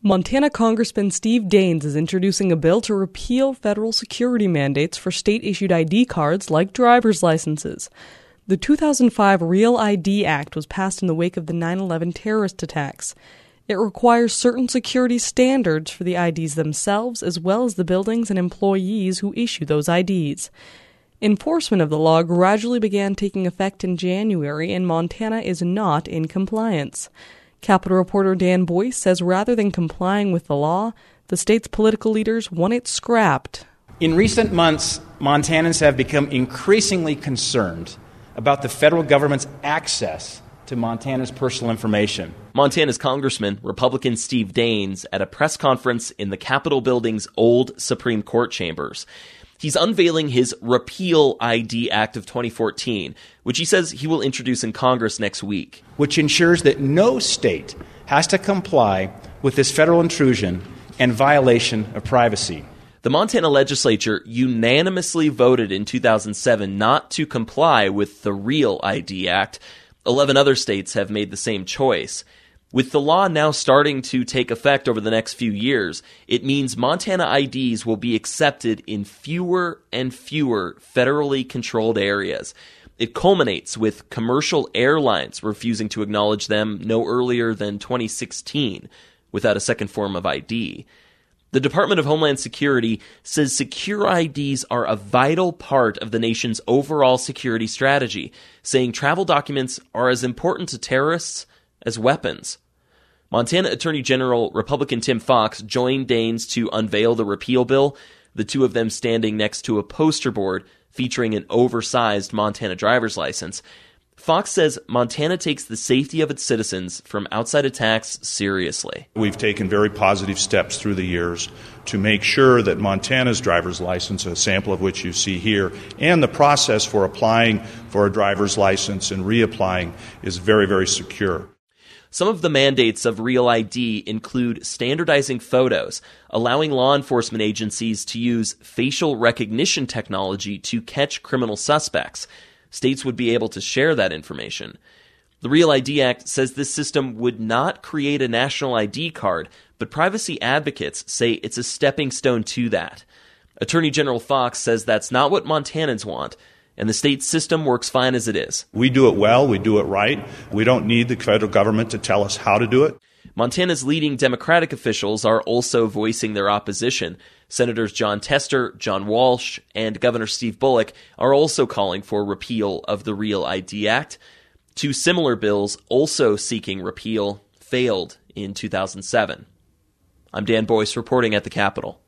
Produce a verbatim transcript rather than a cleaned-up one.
Montana Congressman Steve Daines is introducing a bill to repeal federal security mandates for state-issued I D cards like driver's licenses. The two thousand five REAL I D Act was passed in the wake of the nine eleven terrorist attacks. It requires certain security standards for the I Ds themselves as well as the buildings and employees who issue those I Ds. Enforcement of the law gradually began taking effect in January, and Montana is not in compliance. Capitol reporter Dan Boyce says rather than complying with the law, the state's political leaders want it scrapped. In recent months, Montanans have become increasingly concerned about the federal government's access to Montana's personal information. Montana's Congressman, Republican Steve Daines, at a press conference in the Capitol building's old Supreme Court chambers. He's unveiling his Repeal I D Act of twenty fourteen, which he says he will introduce in Congress next week. Which ensures that no state has to comply with this federal intrusion and violation of privacy. The Montana legislature unanimously voted in two thousand seven not to comply with the REAL I D Act. Eleven other states have made the same choice. With the law now starting to take effect over the next few years, it means Montana I Ds will be accepted in fewer and fewer federally controlled areas. It culminates with commercial airlines refusing to acknowledge them no earlier than twenty sixteen without a second form of I D. The Department of Homeland Security says secure I Ds are a vital part of the nation's overall security strategy, saying travel documents are as important to terrorists as weapons. Montana Attorney General Republican Tim Fox joined Daines to unveil the repeal bill, the two of them standing next to a poster board featuring an oversized Montana driver's license. Fox says Montana takes the safety of its citizens from outside attacks seriously. We've taken very positive steps through the years to make sure that Montana's driver's license, a sample of which you see here, and the process for applying for a driver's license and reapplying is very, very secure. Some of the mandates of REAL I D include standardizing photos, allowing law enforcement agencies to use facial recognition technology to catch criminal suspects. States would be able to share that information. The REAL I D Act says this system would not create a national I D card, but privacy advocates say it's a stepping stone to that. Attorney General Fox says that's not what Montanans want, and the state system works fine as it is. We do it well, we do it right. We don't need the federal government to tell us how to do it. Montana's leading Democratic officials are also voicing their opposition. Senators Jon Tester, John Walsh, and Governor Steve Bullock are also calling for repeal of the REAL I D Act. Two similar bills also seeking repeal failed in two thousand seven. I'm Dan Boyce reporting at the Capitol.